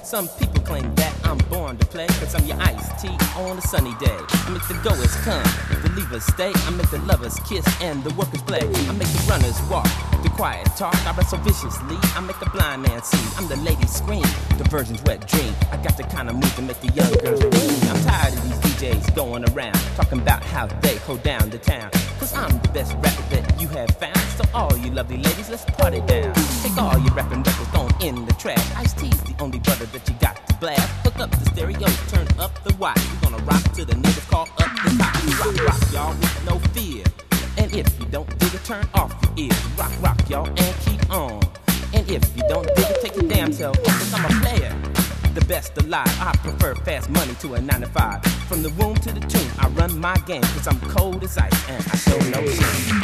Some people claim that I'm born to play, cause I'm your iced tea on a sunny day. I make the goers come, the leavers stay. I make the lovers kiss and the workers play. I make the runners walk, the quiet talk. I wrestle viciously, I make the blind man see. I'm the lady scream, the virgin's wet dream. I got the kind of move to make the young girls scream. I'm tired of these DJs going around, talking about how they hold down the town. Cause I'm the best rapper that you have found. So all you lovely ladies, let's party down. Take all your rapping records, throw 'em in the trash. Ice-T's the only brother that you got to blast. Hook up the stereo, turn up the watch. We're gonna rock to the niggas call up the top. Rock, rock, y'all, with no fear. And if you don't dig it, turn off your ears. Rock, rock, y'all, and keep on. And if you don't dig it, take your damn self off. Cause I'm a player, the best alive. I prefer fast money to a 9 to 5. From the womb to the tomb, I run my game. Cause I'm cold as ice and I show no shame.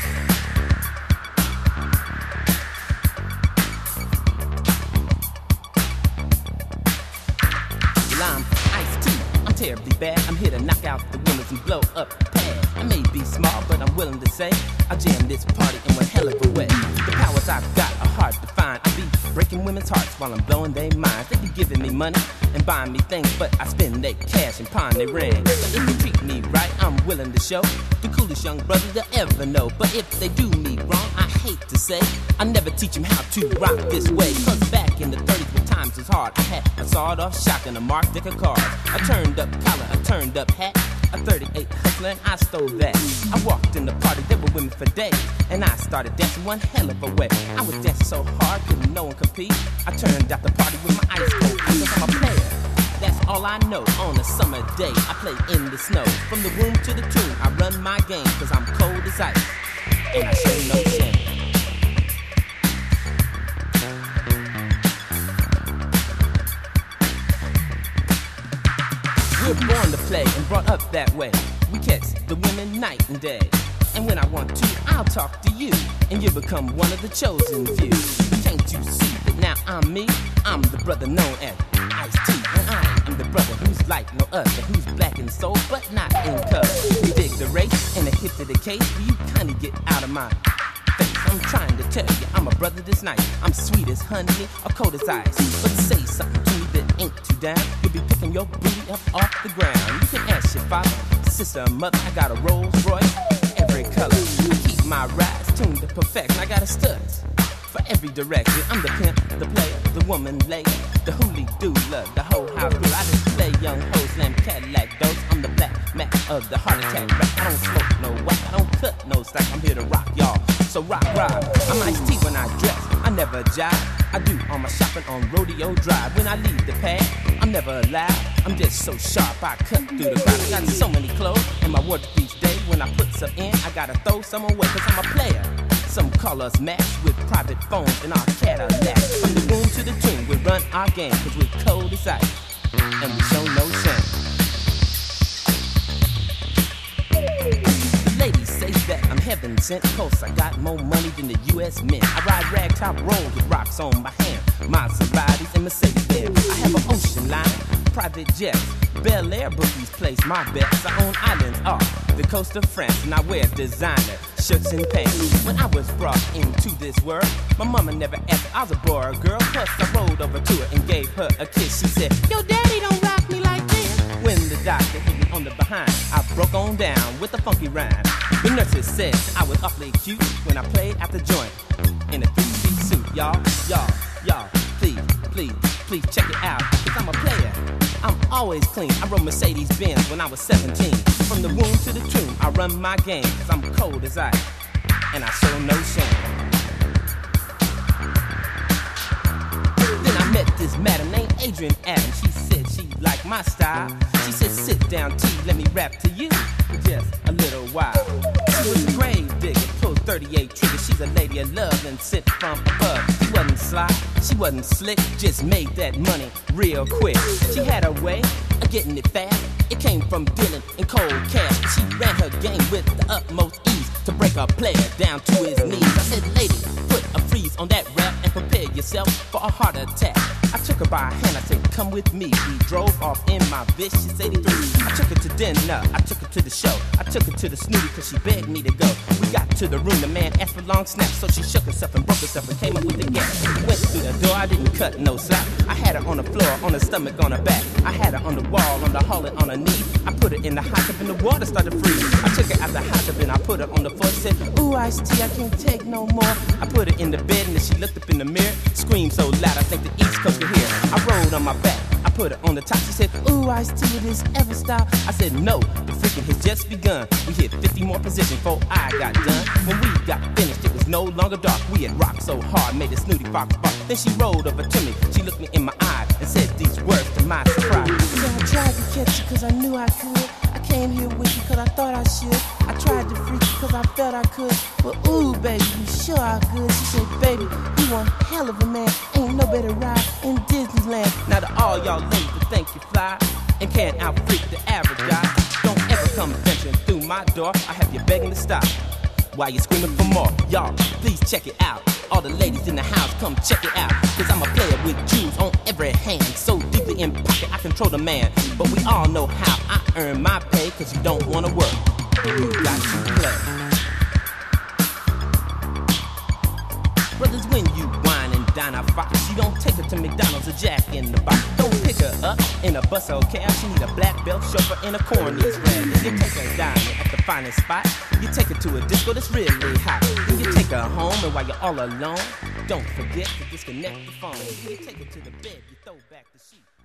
I'm iced tea, I'm terribly bad. I'm here to knock out the winners and blow up the pad. I may be small, but I'm willing to say I jam this party in one hell of a way. The powers I've got are hard to find. I be breaking women's hearts while I'm blowing their minds. They be giving me money and buying me things, but I spend their cash and pawn their rings. But if they treat me right, I'm willing to show the coolest young brother they'll ever know. But if they do me wrong, I hate to say I never teach them how to rock this way. Cause back in the 30s when times was hard, I had a sawed-off shotgun, a Mark Dicker car, a turned-up collar, a turned-up hat, a 38 hustler, and I stole that. I walked in the party, there were women for days, and I started dancing one hell of a way. I was dancing so hard, couldn't no one compete. I turned out the party with my ice cold, cause I'm a player. That's all I know. On a summer day, I play in the snow. From the womb to the tomb, I run my game, cause I'm cold as ice, and I show no shame. We're born to play and brought up that way. We catch the women night and day. And when I want to, I'll talk to you, and you become one of the chosen few. Can't you see that now I'm me? I'm the brother known as Ice-T, and I am the brother who's like no other, who's black in soul but not in color. We dig the race and the hit to the case. You kinda get out of my face. I'm trying to tell you, I'm a brother this night. I'm sweet as honey or cold as ice. But say something to me that ain't too down. You'll be picking your booty up off the ground. You can ask your father, sister, or mother. I got a Rolls Royce, every color. I keep my rides tuned to perfection. I got a studs for every direction. I'm the pimp, the player, the woman lady, the hoolie doula, the whole house girl. I display young hoes, slam Cadillac doors. I'm the black Mac of the heart attack rap. I don't smoke no whack, I don't cut no slack. I'm here to rock y'all, so rock, rock. I'm Ice-T when I dress, I never jive. I do all my shopping on Rodeo Drive. When I leave the pad, I'm never alive. I'm just so sharp, I cut through the crowd. I got so many clothes in my wardrobe each day. When I put some in, I gotta throw some away, cause I'm a player. Some call us match with private phones in our Cadillac. From the womb to the tomb, we run our game, cause we're cold as ice, and we show no shame. The ladies say that I'm heaven sent, cause I got more money than the U.S. Mint. I ride ragtop rolls with rocks on my hand, Maseratis and Mercedes-Benz. I have an ocean line, private jets, Bel Air bookies place my bets. I own islands off the coast of France, and I wear designer shirts and pants. When I was brought into this world, my mama never asked I was a boy or a girl. Plus I rolled over to her and gave her a kiss. She said, "Yo, daddy don't rock me like this." When the doctor hit me on the behind, I broke on down with a funky rhyme. The nurses said I was awfully cute when I played at the joint in a 3-piece suit. Y'all, please check it out, cause I'm a player. I'm always clean. I rode Mercedes-Benz when I was 17. From the womb to the tomb, I run my game, cause I'm cold as ice, and I show no shame. Then I met this madam named Adrian Adams. She said she liked my style. She said, "Sit down, T, let me rap to you for just a little while." She was a grave digger, pulled 38 triggers. She's a lady of love and sent from above. She wasn't sly, she wasn't slick, just made that money real quick. She had a way of getting it fast. It came from dealing in cold cash. She ran her game with the utmost ease to break a player down to his knees. I said, "Lady, put a freeze on that rap and prepare yourself for a heart attack. I took her by her hand, I said, come with me. We drove off in my vicious 83. I took her to dinner, I took her to the show. I took her to the snooty cause she begged me to go. We got to the room, the man asked for long snaps. So she shook herself and broke herself and came up with the gas. Went through the door, I didn't cut no slack. I had her on the floor, on her stomach, on her back. I had her on the wall, on the hall and on her knee. I put her in the hot tub and the water started freezing. I took her out the hot tub and I put her on the floor. She said, ooh, iced tea, I can't take no more. I put her in the bed and then she looked up in the mirror. Screamed so loud, I think the East Coast could hear. I rolled on my back, I put her on the top. She said, ooh, iced tea, will this ever stop? I said, no, the freaking has just begun. We hit 50 more positions before I got done. When we got finished, it was no longer dark. We had rocked so hard, made the snooty fox bark. Then she rolled over to me, she looked me in my eye and said these words to my surprise. So I tried to catch you cause I knew I could. I came here with you cause I thought I should. I tried to freak you cause I felt I could. But ooh, baby, you sure are good. She said, baby, you one hell of a man. Ain't no better ride in Disneyland. Now to all y'all ladies that think you fly and can't out-freak the average guy, don't ever come venturing through my door. I have you begging to stop while you're screaming for more. Y'all, please check it out. All the ladies in the house, come check it out. Cause I'm a player with jewels on every hand. So deeply in pocket, I control the man. But we all know how I earn my pay. Cause you don't wanna work, you got to play. Brothers, when you wine and dine our fox, you don't take her to McDonald's or Jack in the Box. Don't pick her up in a bus or cab. She need a black belt chauffeur and a corniest rag. If you take her dining at the finest spot, you take her to a disco that's really hot. Then you take her home, and while you're all alone, don't forget to disconnect the phone. When you take her to the bed, you throw back the sheet.